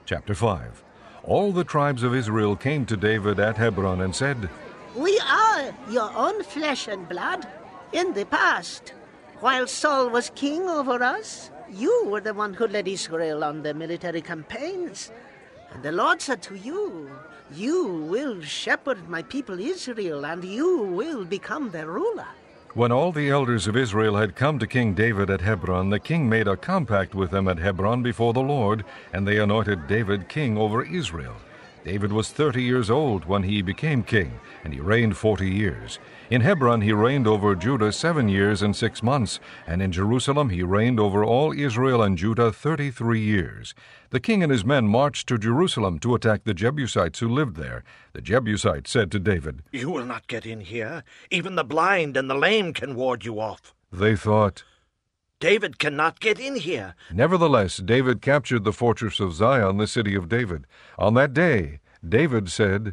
Chapter 5. All the tribes of Israel came to David at Hebron and said, "We are your own flesh and blood. In the past, while Saul was king over us, you were the one who led Israel on the military campaigns. And the Lord said to you, 'You will shepherd my people Israel, and you will become their ruler.'" When all the elders of Israel had come to King David at Hebron, the king made a compact with them at Hebron before the Lord, and they anointed David king over Israel. David was 30 years old when he became king, and he reigned 40 years. In Hebron he reigned over Judah 7 years and 6 months, and in Jerusalem he reigned over all Israel and Judah 33 years. The king and his men marched to Jerusalem to attack the Jebusites who lived there. The Jebusites said to David, "You will not get in here. Even the blind and the lame can ward you off." They thought, "David cannot get in here." Nevertheless, David captured the fortress of Zion, the city of David. On that day, David said,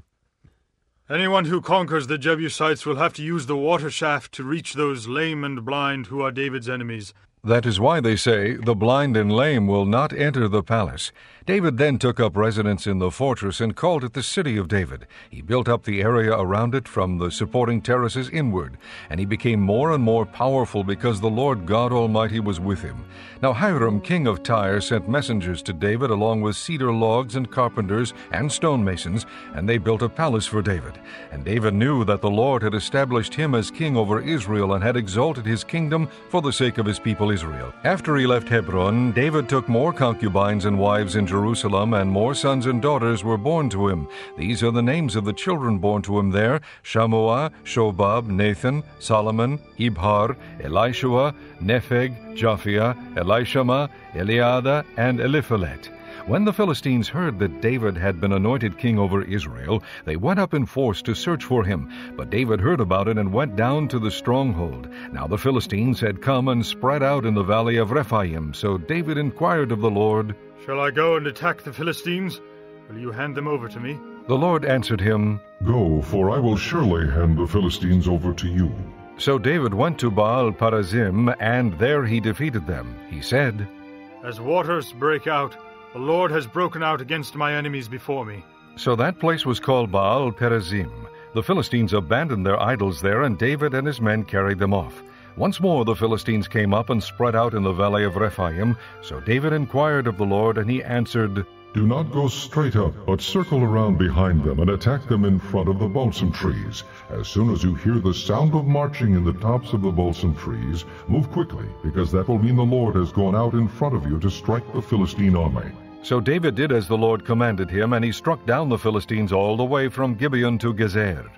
"Anyone who conquers the Jebusites will have to use the water shaft to reach those lame and blind who are David's enemies." That is why they say, "The blind and lame will not enter the palace." David then took up residence in the fortress and called it the City of David. He built up the area around it from the supporting terraces inward, and he became more and more powerful because the Lord God Almighty was with him. Now Hiram, king of Tyre, sent messengers to David along with cedar logs and carpenters and stonemasons, and they built a palace for David. And David knew that the Lord had established him as king over Israel and had exalted his kingdom for the sake of his people Israel. After he left Hebron, David took more concubines and wives in Jerusalem, and more sons and daughters were born to him. These are the names of the children born to him there: Shammua, Shobab, Nathan, Solomon, Ibhar, Elishua, Nepheg, Japhia, Elishama, Eliada, and Eliphalet. When the Philistines heard that David had been anointed king over Israel, they went up in force to search for him. But David heard about it and went down to the stronghold. Now the Philistines had come and spread out in the valley of Rephaim. So David inquired of the Lord, "Shall I go and attack the Philistines? Will you hand them over to me?" The Lord answered him, "Go, for I will surely hand the Philistines over to you." So David went to Baal Perazim, and there he defeated them. He said, "As waters break out, the Lord has broken out against my enemies before me." So that place was called Baal Perazim. The Philistines abandoned their idols there, and David and his men carried them off. Once more the Philistines came up and spread out in the valley of Rephaim. So David inquired of the Lord, and he answered, "Do not go straight up, but circle around behind them and attack them in front of the balsam trees. As soon as you hear the sound of marching in the tops of the balsam trees, move quickly, because that will mean the Lord has gone out in front of you to strike the Philistine army." So David did as the Lord commanded him, and he struck down the Philistines all the way from Gibeon to Gezer.